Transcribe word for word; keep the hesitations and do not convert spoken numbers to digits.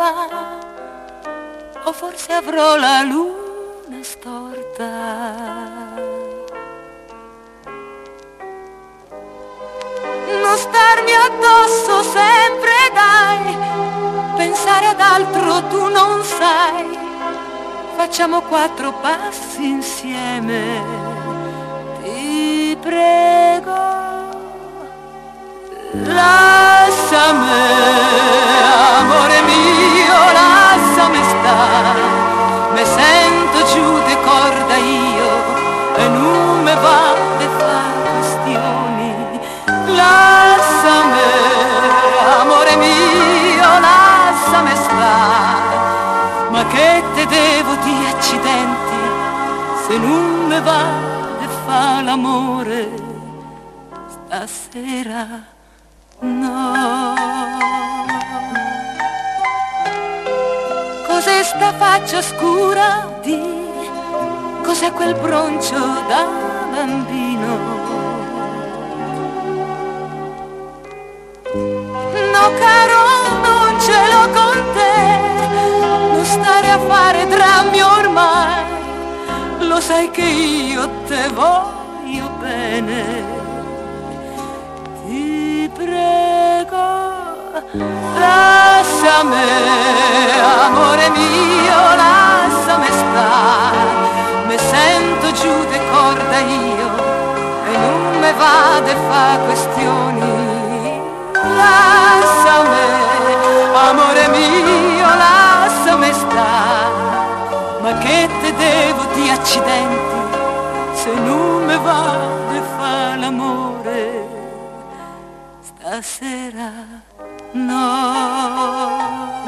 va, o forse avrò la luna storta. Non starmi addosso sempre, dai, pensare ad altro tu non sai. Facciamo quattro passi insieme, ti prego. Lasciami, amore mio, lasciami stare. Me sento giù di corda io e non me va di fare questioni. Lasciami, amore mio, lasciami stare. Ma che te devo di accidenti se non me va di fare l'amore stasera? No. Cos'è sta faccia scura di? Cos'è quel broncio da bambino? No caro, non ce l'ho con te, non stare a fare drammi ormai. Lo sai che io te voglio bene. Ti prego, lasciami, amore mio, lasciami stare. Mi sento giù di corda io e non me va di fa questioni. Lasciami, amore mio, lasciami stare. Ma che te devo di accidenti se non me va di fa l'amore stasera? No.